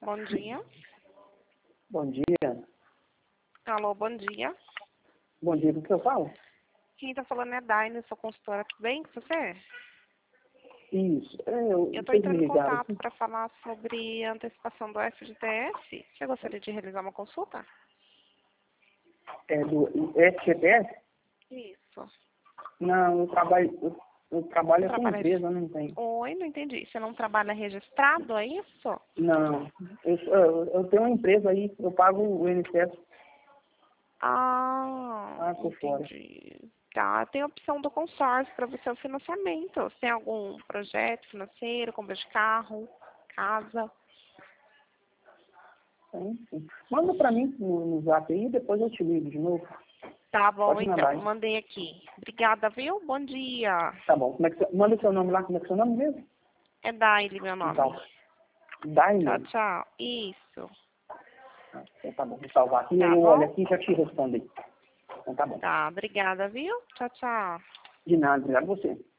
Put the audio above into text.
Bom dia. Bom dia. Alô, bom dia. Bom dia, do que eu falo? Quem tá falando é a Daine, sou consultora. Tudo bem com você? Isso. Eu tô Vocês me entrando em ligaram contato aqui? para falar sobre a antecipação do FGTS. Você gostaria de realizar uma consulta? É do FGTS? Isso. Não, eu trabalho com Trabalha... empresa, não tem. Oi, não entendi. Você não trabalha registrado, é isso? Não. Eu tenho uma empresa aí, eu pago o INSS, por fora. Entendi. Tá, tem a opção do consórcio para você o financiamento. Você tem algum projeto financeiro, compra de carro, casa? Tem, sim. Manda pra mim no zap aí, depois eu te ligo de novo. Tá bom, Pode mandar então. aí. Mandei aqui. Obrigada, viu? Bom dia. Tá bom. Manda seu nome lá, como é que é seu nome mesmo? É Daile, meu nome. Então, Daile. Tchau, tchau. Isso. Então tá bom, vou salvar aqui, aí Tá eu olho bom? aqui e já te respondo aí. Então tá bom. Tá, obrigada, viu? Tchau, tchau. De nada, obrigado a você.